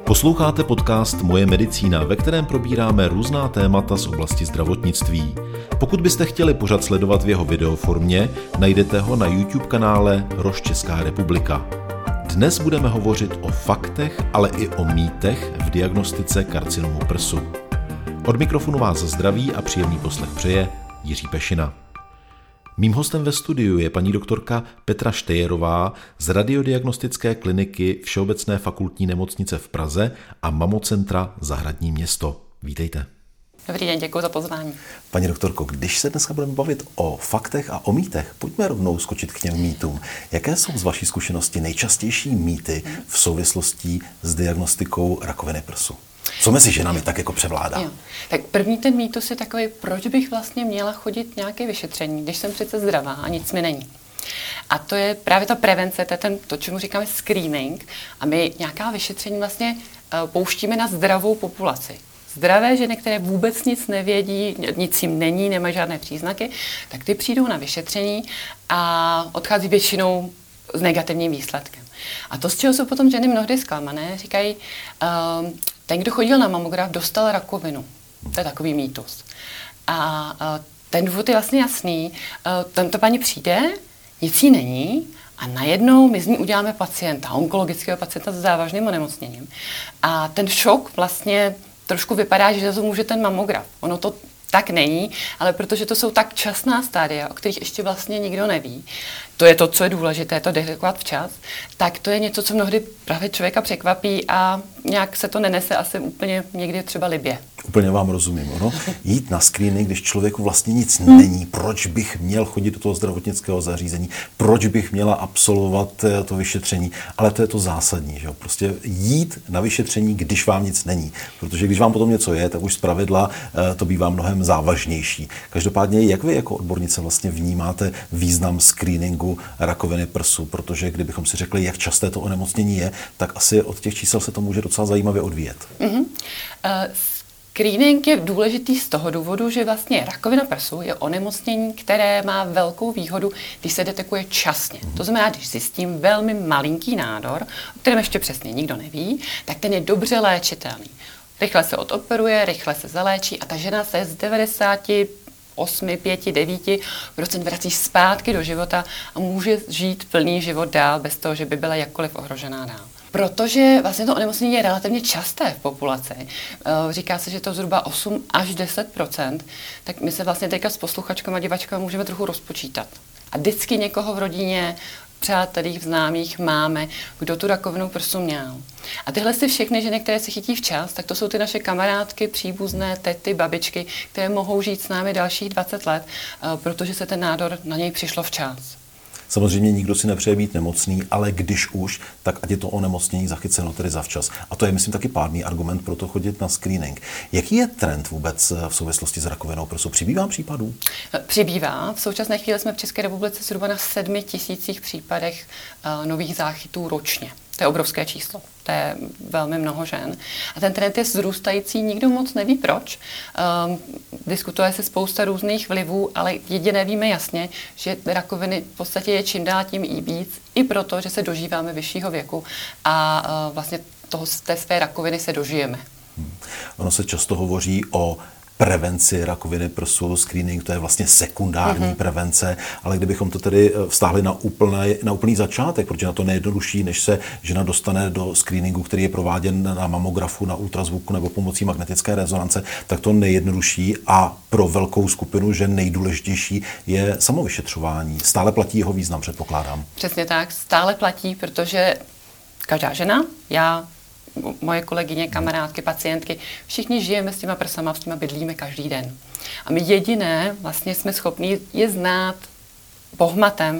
Posloucháte podcast Moje medicína, ve kterém probíráme různá témata z oblasti zdravotnictví. Pokud byste chtěli pořad sledovat v jeho videoformě, najdete ho na YouTube kanále Roš Česká republika. Dnes budeme hovořit o faktech, ale i o mýtech v diagnostice karcinomu prsu. Od mikrofonu vás zdraví a příjemný poslech přeje Jiří Pešina. Mým hostem ve studiu je paní doktorka Petra Štejerová z Radiodiagnostické kliniky Všeobecné fakultní nemocnice v Praze a Mamocentra Zahradní Město. Vítejte. Dobrý den, děkuji za pozvání. Paní doktorko, když se dneska budeme bavit o faktech a o mýtech, pojďme rovnou skočit k těm mýtům. Jaké jsou z vaší zkušenosti nejčastější mýty v souvislosti s diagnostikou rakoviny prsu? Co mezi ženami tak jako převládá? Jo. Tak první ten mýtus je takový, proč bych vlastně měla chodit nějaké vyšetření, když jsem přece zdravá a nic mi není. A to je právě ta prevence, to, čemu říkáme screening. A my nějaká vyšetření vlastně pouštíme na zdravou populaci. Zdravé ženy, které vůbec nic nevědí, nic jim není, nemají žádné příznaky, tak ty přijdou na vyšetření a odchází většinou s negativním výsledkem. A to, z čeho jsou potom ženy mnohdy zklamané, říkají, ten, kdo chodil na mamograf, dostal rakovinu. To je takový mýtus. A ten důvod je vlastně jasný. Tento paní přijde, nic jí není a najednou my z ní uděláme pacienta, onkologického pacienta s závažným onemocněním. A ten šok vlastně trošku vypadá, že to může ten mamograf. Ono to tak není, ale protože to jsou tak časná stádia, o kterých ještě vlastně nikdo neví, to je to, co je důležité, to detekovat včas, tak to je něco, co mnohdy právě člověka překvapí a nějak se to nenese asi úplně někdy třeba libě. Úplně vám rozumím, ono. Jít na screening, když člověku vlastně nic není, proč bych měl chodit do toho zdravotnického zařízení, proč bych měla absolvovat to vyšetření, ale to je to zásadní, že jo? Prostě jít na vyšetření, když vám nic není, protože když vám potom něco je, tak už zpravidla to bývá mnohem závažnější. Každopádně, jak vy jako odbornice vlastně vnímáte význam screeningu rakoviny prsu, protože kdybychom si řekli, jak časté to onemocnění je, tak asi od těch čísel se to může docela zajímavě odvíjet. Screening je důležitý z toho důvodu, že vlastně rakovina prsu je onemocnění, které má velkou výhodu, když se detekuje časně. To znamená, když zjistím velmi malinký nádor, o kterém ještě přesně nikdo neví, tak ten je dobře léčitelný. Rychle se odoperuje, rychle se zaléčí a ta žena se z 98-5-9% vrací zpátky do života a může žít plný život dál bez toho, že by byla jakkoliv ohrožená dál. Protože vlastně to onemocnění je relativně časté v populaci, říká se, že to zhruba 8 až 10%, tak my se vlastně teďka s posluchačkama a divačkama můžeme trochu rozpočítat. A vždycky někoho v rodině, přátelích, známých máme, kdo tu rakovinu prsu měl. A tyhle si všechny ženy, které se chytí včas, tak to jsou ty naše kamarádky, příbuzné, tety, babičky, které mohou žít s námi dalších 20 let, protože se ten nádor na něj přišlo včas. Samozřejmě nikdo si nepřeje být nemocný, ale když už, tak ať je to onemocnění zachyceno tedy zavčas. A to je, myslím, taky pádný argument pro to chodit na screening. Jaký je trend vůbec v souvislosti s rakovinou prsu? Přibývá případů? Přibývá. V současné chvíli jsme v České republice zhruba na 7 000 případech nových záchytů ročně. To je obrovské číslo. To je velmi mnoho žen. A ten trend je vzrůstající, nikdo moc neví proč. Diskutuje se spousta různých vlivů, ale jediné víme jasně, že rakoviny v podstatě je čím dál tím i víc, i proto, že se dožíváme vyššího věku a vlastně té své rakoviny se dožijeme. Ono se často hovoří o prevenci rakoviny prsu, screening, to je vlastně sekundární prevence, ale kdybychom to tedy vztáhli na úplný začátek, protože na to nejjednodušší, než se žena dostane do screeningu, který je prováděn na mamografu, na ultrazvuku nebo pomocí magnetické rezonance, tak to nejjednodušší a pro velkou skupinu žen nejdůležitější je samovyšetřování. Stále platí jeho význam, předpokládám. Přesně tak, stále platí, protože každá žena, já, moje kolegyně, kamarádky, pacientky, všichni žijeme s těma prsama, s těma bydlíme každý den. A my jediné vlastně jsme schopni je znát pohmatem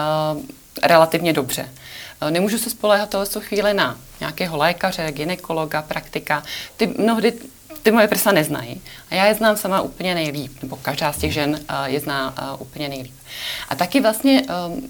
relativně dobře. Nemůžu se spoléhat tohle chvíli na nějakého lékaře, gynekologa, praktika. Mnohdy ty moje prsa neznají. A já je znám sama úplně nejlíp, nebo každá z těch žen je zná úplně nejlíp. A taky vlastně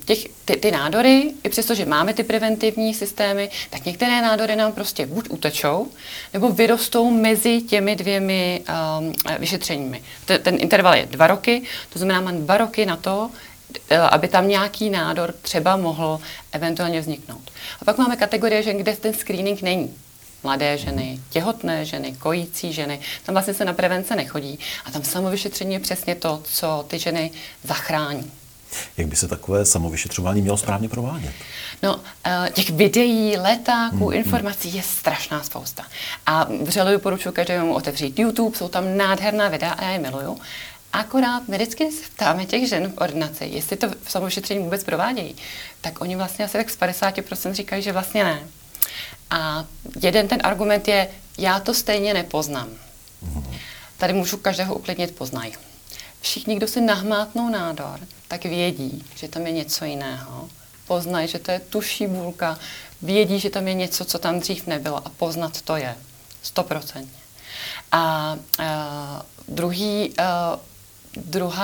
ty nádory, i přesto, že máme ty preventivní systémy, tak některé nádory nám prostě buď utečou, nebo vyrostou mezi těmi dvěmi vyšetřeními. Ten interval je 2 roky, to znamená, mám 2 roky na to, aby tam nějaký nádor třeba mohl eventuálně vzniknout. A pak máme kategorie žen, kde ten screening není. mladé ženy, těhotné ženy, kojící ženy. Tam vlastně se na prevence nechodí. A tam samovyšetření je přesně to, co ty ženy zachrání. Jak by se takové samovyšetřování mělo správně provádět? No, těch videí, letáků, informací je strašná spousta. A vřele doporučuji každému otevřít YouTube, jsou tam nádherná videa a já je miluju. Akorát my vždycky se ptáme těch žen v ordinaci, jestli to samovyšetření vůbec provádějí, tak oni vlastně asi tak z 50% říkají, že vlastně ne. A jeden ten argument je, já to stejně nepoznám. Tady můžu každého uklidnit, poznají. Všichni, kdo si nahmátnou nádor, tak vědí, že tam je něco jiného. Poznají, že to je tuší bůlka, vědí, že tam je něco, co tam dřív nebylo a poznat to je. 100%. A druhá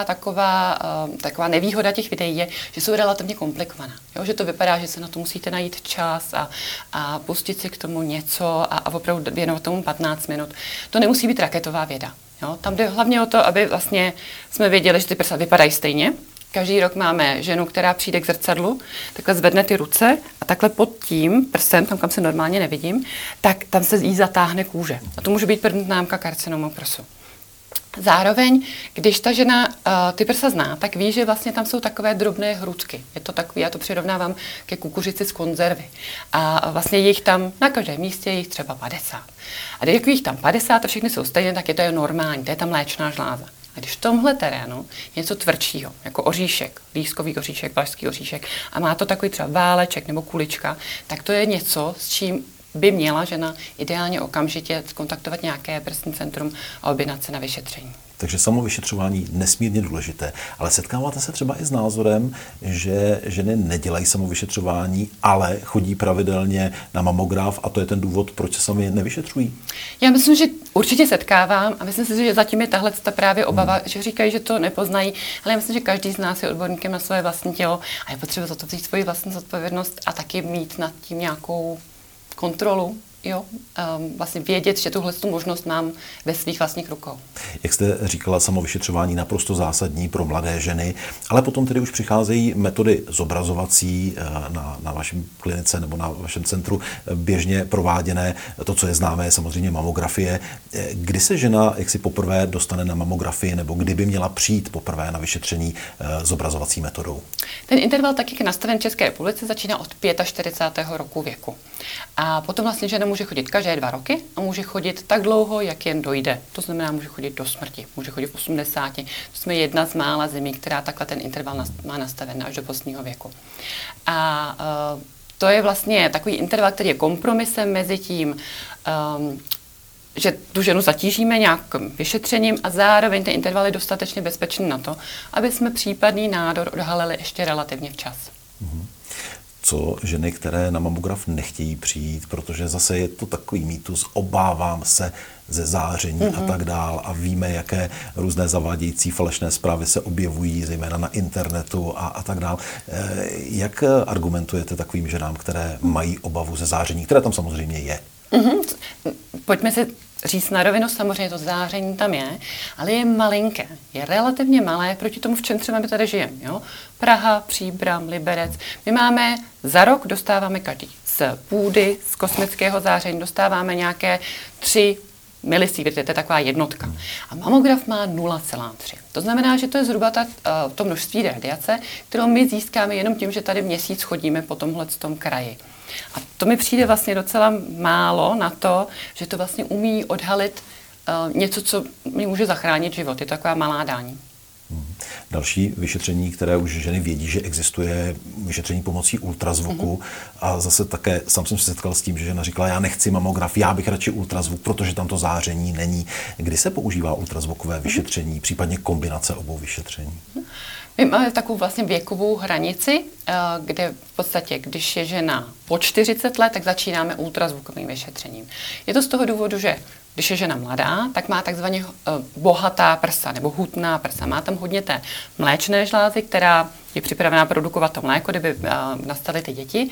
taková nevýhoda těch videí je, že jsou relativně komplikovaná. Jo? Že to vypadá, že se na to musíte najít čas a pustit si k tomu něco a opravdu věnovat tomu 15 minut. To nemusí být raketová věda. Jo? Tam jde hlavně o to, aby vlastně jsme věděli, že ty prsa vypadají stejně. Každý rok máme ženu, která přijde k zrcadlu, takhle zvedne ty ruce a takhle pod tím prsem, tam kam se normálně nevidím, tak tam se jí zatáhne kůže. A to může být první známka karcinomu prsu. Zároveň, když ta žena ty prsa zná, tak ví, že vlastně tam jsou takové drobné hrudky. Je to takový, já to přirovnávám ke kukuřici z konzervy. A vlastně jich tam na každém místě jich třeba 50. A když jich tam 50 a všechny jsou stejné, tak je to normální, to je ta mléčná žláza. A když v tomhle terénu je něco tvrdšího, jako oříšek, lískový oříšek, vlašský oříšek, a má to takový třeba váleček nebo kulička, tak to je něco, s čím by měla žena ideálně okamžitě kontaktovat nějaké prsní centrum a objednat se na vyšetření. Takže samovyšetřování nesmírně důležité. Ale setkáváte se třeba i s názorem, že ženy nedělají samovyšetřování, ale chodí pravidelně na mamograf a to je ten důvod, proč se sami nevyšetřují? Já myslím, že určitě setkávám a myslím si, že zatím je tahle právě obava, že říkají, že to nepoznají, ale já myslím, že každý z nás je odborníkem na své vlastní tělo a je potřeba za to vzít svoji vlastní zodpovědnost a taky mít nad tím nějakou kontrolu, jo, vlastně vědět, že tuhle možnost mám ve svých vlastních rukou. Jak jste říkala, samovyšetřování naprosto zásadní pro mladé ženy, ale potom tedy už přicházejí metody zobrazovací na vašem klinice nebo na vašem centru běžně prováděné. To, co je známé, je samozřejmě mamografie. Kdy se žena jaksi poprvé dostane na mamografii nebo kdy by měla přijít poprvé na vyšetření zobrazovací metodou? Ten interval, tak jak je nastaven v České republice, začíná od 45. roku věku. A potom vlastně žena může chodit každé 2 roky a může chodit tak dlouho, jak jen dojde. To znamená, může chodit do smrti, může chodit v 80. To jsme jedna z mála zemí, která takhle ten interval má nastaven až do postního věku. A to je vlastně takový interval, který je kompromisem mezi tím, že tu ženu zatížíme nějakým vyšetřením a zároveň ten interval je dostatečně bezpečný na to, aby jsme případný nádor odhalili ještě relativně včas. Co ženy, které na mamograf nechtějí přijít, protože zase je to takový mýtus, obávám se ze záření a tak dál a víme, jaké různé zavádějící falešné zprávy se objevují, zejména na internetu a tak dál. Jak argumentujete takovým ženám, které mají obavu ze záření, které tam samozřejmě je? Pojďme si říct na rovinu, samozřejmě to záření tam je, ale je malinké, je relativně malé proti tomu, v čem třeba my tady žijeme. Jo? Praha, Příbram, Liberec. My máme za rok, dostáváme každý z půdy, z kosmického záření, dostáváme nějaké 3 milisieverty, to je taková jednotka. A mamograf má 0,3. To znamená, že to je zhruba to množství radiace, kterou my získáme jenom tím, že tady měsíc chodíme po tomhletom kraji. A to mi přijde vlastně docela málo na to, že to vlastně umí odhalit něco, co mi může zachránit život. Je to taková malá daň. Další vyšetření, které už ženy vědí, že existuje, vyšetření pomocí ultrazvuku. A zase také sám jsem se setkal s tím, že žena říkala, já nechci mamograf, já bych radši ultrazvuk, protože tam to záření není. Kdy se používá ultrazvukové vyšetření, případně kombinace obou vyšetření? My máme takovou vlastně věkovou hranici, kde v podstatě, když je žena po 40 let, tak začínáme ultrazvukovým vyšetřením. Je to z toho důvodu, že když je žena mladá, tak má takzvaně bohatá prsa nebo hutná prsa. Má tam hodně té mléčné žlázy, která je připravená produkovat to mléko, kdyby nastaly ty děti.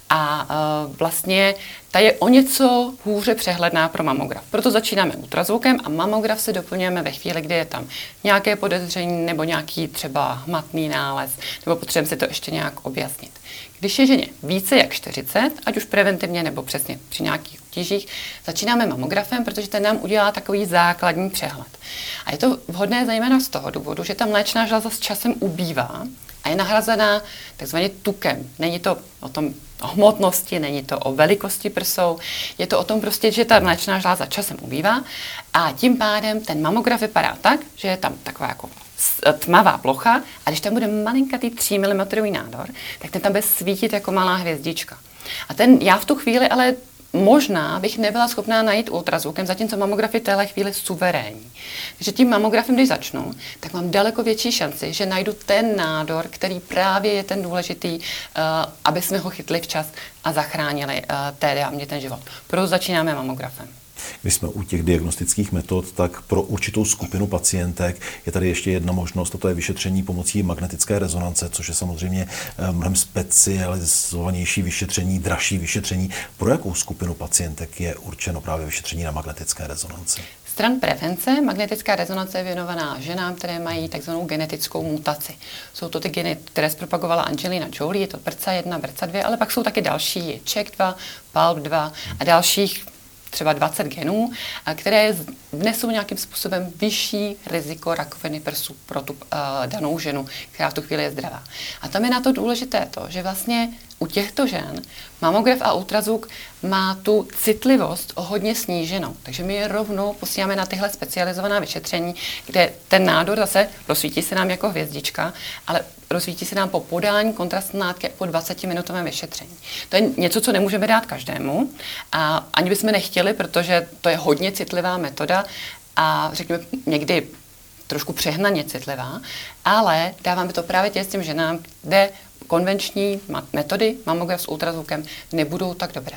A vlastně ta je o něco hůře přehledná pro mamograf. Proto začínáme ultrazvukem a mamograf si doplňujeme ve chvíli, kdy je tam nějaké podezření nebo nějaký třeba hmatný nález, nebo potřebujeme si to ještě nějak objasnit. Když je ženě více jak 40, ať už preventivně nebo přesně při nějakých obtížích, začínáme mamografem, protože ten nám udělá takový základní přehled. A je to vhodné zejména z toho důvodu, že ta mléčná žláza s časem ubývá a je nahrazená takzvaně tukem. Není to o tom o hmotnosti, není to o velikosti prsou, je to o tom prostě, že ta mléčná žláza časem ubývá a tím pádem ten mamograf vypadá tak, že je tam taková jako tmavá plocha a když tam bude malinkatý 3 mm nádor, tak ten tam bude svítit jako malá hvězdička. A ten já v tu chvíli ale možná bych nebyla schopná najít ultrazvukem, zatímco mamograf je v téhle chvíli suverénní. Takže tím mamografem, když začnu, tak mám daleko větší šanci, že najdu ten nádor, který právě je ten důležitý, aby jsme ho chytli včas a zachránili té dámě ten život. Proto začínáme mamografem. Když jsme u těch diagnostických metod, tak pro určitou skupinu pacientek je tady ještě jedna možnost, a to je vyšetření pomocí magnetické rezonance, což je samozřejmě mnohem specializovanější vyšetření, dražší vyšetření. Pro jakou skupinu pacientek je určeno právě vyšetření na magnetické rezonanci? Stran prevence magnetická rezonance je věnovaná ženám, které mají takzvanou genetickou mutaci. Jsou to ty geny, které zpropagovala Angelina Jolie, je to BRCA1, BRCA2, ale pak jsou taky další, je CHEK2, PALB2 a dalších třeba 20 genů, které vnesou nějakým způsobem vyšší riziko rakoviny prsu pro tu danou ženu, která v tu chvíli je zdravá. A tam je na to důležité to, že vlastně u těchto žen mamograf a ultrazvuk má tu citlivost o hodně sníženou. Takže my je rovnou posíláme na tyhle specializovaná vyšetření, kde ten nádor zase rozsvítí se nám jako hvězdička, ale rozsvítí se nám po podání kontrastní látky po 20-minutovém vyšetření. To je něco, co nemůžeme dát každému a ani bychom nechtěli, protože to je hodně citlivá metoda a řekněme někdy trošku přehnaně citlivá, ale dáváme to právě těm ženám, kde konvenční metody mamograf s ultrazvukem nebudou tak dobré.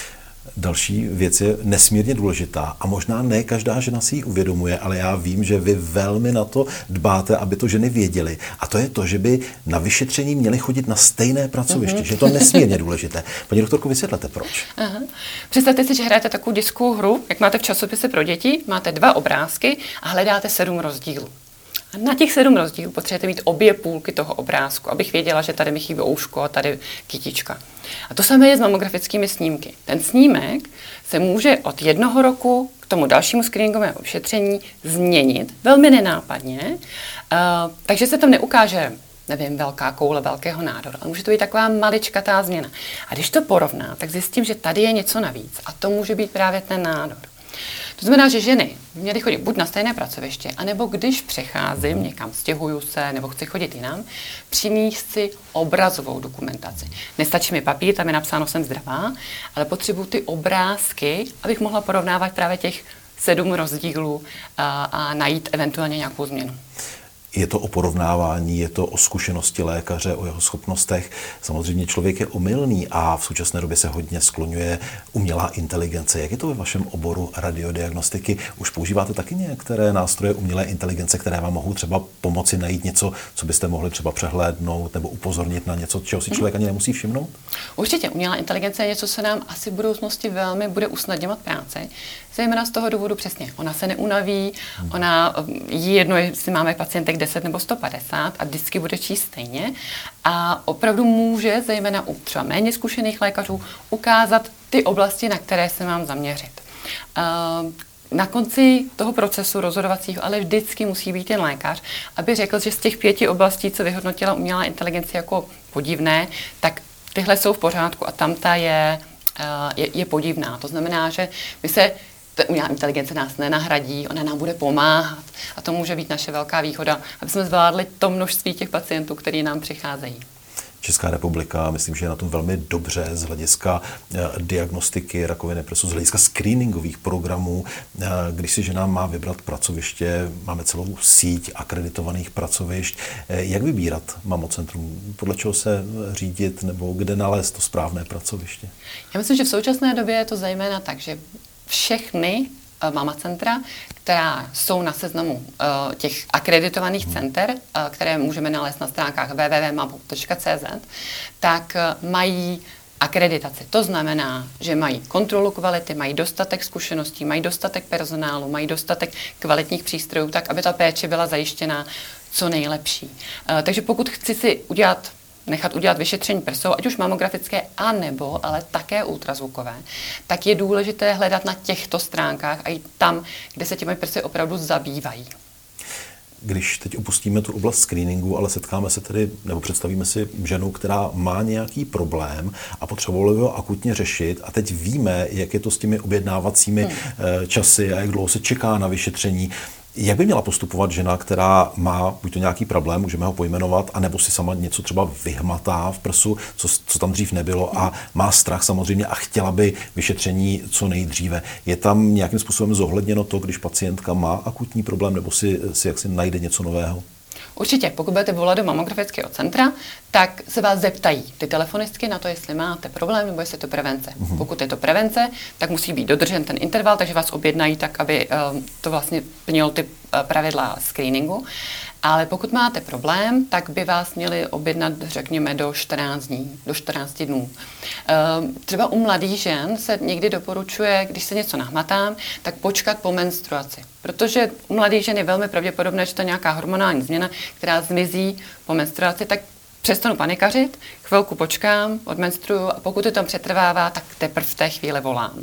Další věc je nesmírně důležitá a možná ne každá žena si ji uvědomuje, ale já vím, že vy velmi na to dbáte, aby to ženy věděly. A to je to, že by na vyšetření měly chodit na stejné pracoviště, že je to nesmírně důležité. Paní doktorko, vysvětlete proč. Aha. Představte si, že hrajete takovou dětskou hru, jak máte v časopise pro děti, máte 2 obrázky a hledáte 7 rozdílů. A na těch 7 rozdílů potřebujete mít obě půlky toho obrázku, abych věděla, že tady mi chybí ouško a tady kytička. A to samé je s mamografickými snímky. Ten snímek se může od 1 roku k tomu dalšímu screeningovému vyšetření změnit velmi nenápadně, takže se tam neukáže, nevím, velká koule velkého nádoru, ale může to být taková maličkatá změna. A když to porovná, tak zjistím, že tady je něco navíc a to může být právě ten nádor. To znamená, že ženy měly chodit buď na stejné pracoviště, anebo když přecházím někam, stěhuju se nebo chci chodit jinam, přinést si obrazovou dokumentaci. Nestačí mi papír, tam je napsáno, jsem zdravá, ale potřebuji ty obrázky, abych mohla porovnávat právě těch 7 rozdílů a najít eventuálně nějakou změnu. Je to o porovnávání, je to o zkušenosti lékaře, o jeho schopnostech. Samozřejmě člověk je omylný a v současné době se hodně skloňuje umělá inteligence. Jak je to ve vašem oboru radiodiagnostiky? Už používáte taky některé nástroje umělé inteligence, které vám mohou třeba pomoci najít něco, co byste mohli třeba přehlédnout nebo upozornit na něco, čeho si člověk ani nemusí všimnout? Určitě. Umělá inteligence je něco, co nám asi v budoucnosti velmi bude usnadňovat práci. Zejména z toho důvodu přesně. Ona se neunaví, ona jí jedno, jestli máme pacientek 10 nebo 150 a vždycky bude číst stejně. A opravdu může, zejména u třeba méně zkušených lékařů, ukázat ty oblasti, na které se mám zaměřit. Na konci toho procesu rozhodovacího ale vždycky musí být ten lékař, aby řekl, že z těch 5 oblastí, co vyhodnotila umělá inteligence jako podivné, tak tyhle jsou v pořádku a tamta je podivná. To znamená, že umělá inteligence nás nenahradí, ona nám bude pomáhat a to může být naše velká výhoda, aby jsme zvládli to množství těch pacientů, kteří nám přicházejí. Česká republika, myslím, že je na tom velmi dobře z hlediska diagnostiky rakoviny prsu, z hlediska screeningových programů. Když si žena má vybrat pracoviště, máme celou síť akreditovaných pracovišť. Jak vybírat mamocentrum? Podle čeho se řídit nebo kde nalézt to správné pracoviště? Já myslím, že v současné době je to zejména tak, že všechny mama centra, která jsou na seznamu těch akreditovaných center, které můžeme nalézt na stránkách www.mama.cz, tak mají akreditaci. To znamená, že mají kontrolu kvality, mají dostatek zkušeností, mají dostatek personálu, mají dostatek kvalitních přístrojů, tak aby ta péče byla zajištěna co nejlepší. Takže pokud chci si nechat udělat vyšetření prsou, ať už mamografické, anebo ale také ultrazvukové, tak je důležité hledat na těchto stránkách a i tam, kde se těmi prsy opravdu zabývají. Když teď opustíme tu oblast screeningu, ale setkáme se tedy, nebo představíme si ženu, která má nějaký problém a potřebovala ho akutně řešit a teď víme, jak je to s těmi objednávacími časy a jak dlouho se čeká na vyšetření. Jak by měla postupovat žena, která má buď to nějaký problém, můžeme ho pojmenovat, anebo si sama něco třeba vyhmatá v prsu, co tam dřív nebylo a má strach samozřejmě a chtěla by vyšetření co nejdříve. Je tam nějakým způsobem zohledněno to, když pacientka má akutní problém nebo si jaksi najde něco nového? Určitě, pokud budete volat do mamografického centra, tak se vás zeptají ty telefonistky na to, jestli máte problém nebo jestli je to prevence. Pokud je to prevence, tak musí být dodržen ten interval, takže vás objednají tak, aby to vlastně plnilo ty pravidla screeningu. Ale pokud máte problém, tak by vás měli objednat, řekněme, do 14 dnů. Třeba u mladých žen se někdy doporučuje, když se něco nahmatám, tak počkat po menstruaci. Protože u mladých žen je velmi pravděpodobné, že to je nějaká hormonální změna, která zmizí po menstruaci, tak přestanu panikařit, chvilku počkám, odmenstruju a pokud to tam přetrvává, tak teprve v té chvíli volám.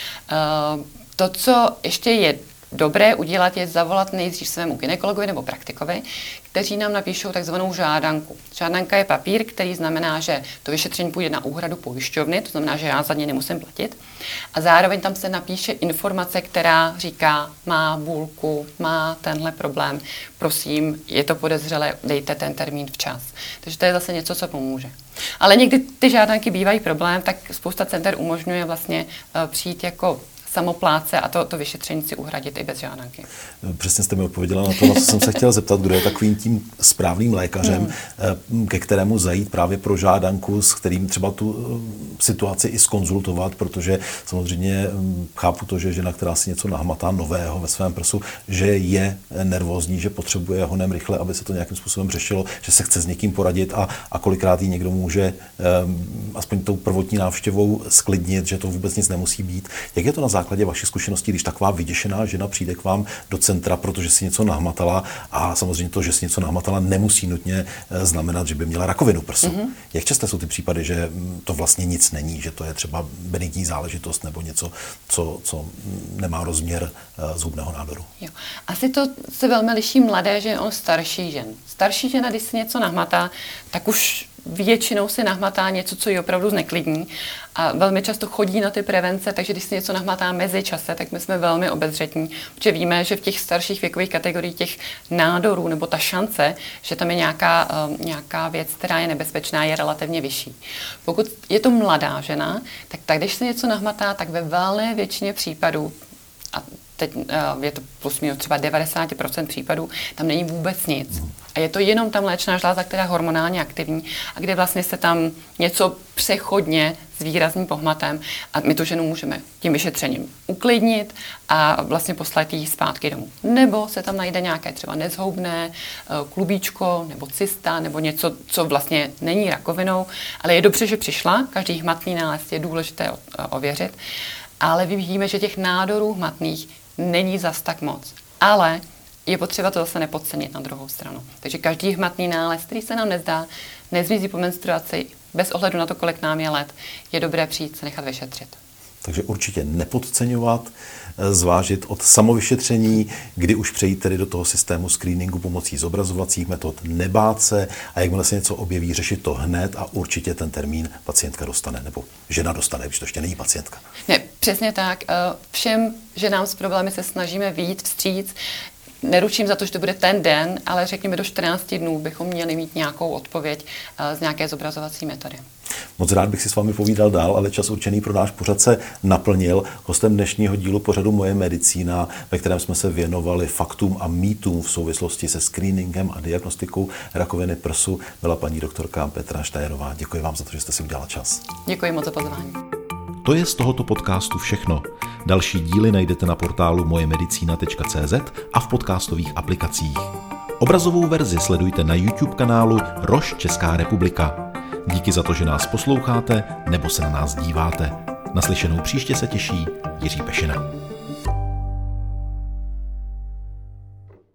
To, co ještě je dobré udělat, je zavolat nejdřív svému gynekologovi nebo praktikovi, kteří nám napíšou takzvanou žádanku. Žádanka je papír, který znamená, že to vyšetření půjde na úhradu pojišťovny, to znamená, že já za ně nemusím platit. A zároveň tam se napíše informace, která říká, má bůlku, má tenhle problém, prosím, je to podezřelé, dejte ten termín včas. Takže to je zase něco, co pomůže. Ale někdy ty žádanky bývají problém, tak spousta center umožňuje vlastně přijít jako samopláce a to vyšetření si uhradit i bez žádanky. Přesně jste mi odpověděla na to, na co jsem se chtěl zeptat, kdo je takovým tím správným lékařem, ke kterému zajít právě pro žádanku, s kterým třeba tu situaci i zkonzultovat, protože samozřejmě chápu to, že žena, která si něco nahmatá nového ve svém prsu, že je nervózní, že potřebuje honem rychle, aby se to nějakým způsobem řešilo, že se chce s někým poradit a kolikrát jí někdo může aspoň tou prvotní návštěvou sklidnit, že to vůbec nic nemusí být. Jak je to na základě vašich zkušeností, když taková vyděšená žena přijde k vám do centra, protože si něco nahmatala a samozřejmě to, že si něco nahmatala, nemusí nutně znamenat, že by měla rakovinu prsu. Jak časté jsou ty případy, že to vlastně nic není, že to je třeba benigní záležitost nebo něco, co nemá rozměr zhubného nádoru? Jo. Asi to se velmi liší mladé ženy od starší žen. Starší žena, když si něco nahmatá, tak už většinou si nahmatá něco, co ji opravdu zneklidní a velmi často chodí na ty prevence, takže když si něco nahmatá mezi čase, tak my jsme velmi obezřetní, protože víme, že v těch starších věkových kategoriích těch nádorů nebo ta šance, že tam je nějaká věc, která je nebezpečná, je relativně vyšší. Pokud je to mladá žena, tak když si něco nahmatá, tak ve valné většině případů, a teď je to plus minus třeba 90% případů, tam není vůbec nic. A je to jenom ta mléčná žláza, která je hormonálně aktivní a kde vlastně se tam něco přechodně s výrazným pohmatem a my tu ženu můžeme tím vyšetřením uklidnit a vlastně poslat jí zpátky domů. Nebo se tam najde nějaké třeba nezhoubné klubíčko nebo cysta nebo něco, co vlastně není rakovinou, ale je dobře, že přišla, každý hmatný nález je důležité ověřit, ale vidíme, že těch nádorů hmatných není zas tak moc. Ale je potřeba to zase nepodcenit na druhou stranu. Takže každý hmatný nález, který se nám nezdá, nezmizí po menstruaci, bez ohledu na to, kolik nám je let, je dobré přijít se nechat vyšetřit. Takže určitě nepodceňovat, zvážit od samovyšetření, kdy už přejít tedy do toho systému screeningu pomocí zobrazovacích metod, nebát se a jakmile se něco objeví, řešit to hned a určitě ten termín pacientka dostane, nebo žena dostane, když to ještě není pacientka. Ne, přesně tak. Všem ženám s problémy se snažíme vyjít vstříc. Neručím za to, že to bude ten den, ale řekněme do 14 dnů bychom měli mít nějakou odpověď z nějaké zobrazovací metody. Moc rád bych si s vámi povídal dál, ale čas určený pro náš pořad se naplnil. Hostem dnešního dílu pořadu Moje medicína, ve kterém jsme se věnovali faktům a mýtům v souvislosti se screeningem a diagnostikou rakoviny prsu, byla paní doktorka Petra Štajerová. Děkuji vám za to, že jste si udělala čas. Děkuji moc za pozvání. To je z tohoto podcastu všechno. Další díly najdete na portálu mojemedicina.cz a v podcastových aplikacích. Obrazovou verzi sledujte na YouTube kanálu Roš Česká republika. Díky za to, že nás posloucháte nebo se na nás díváte. Naslyšenou příště se těší Jiří Pešina.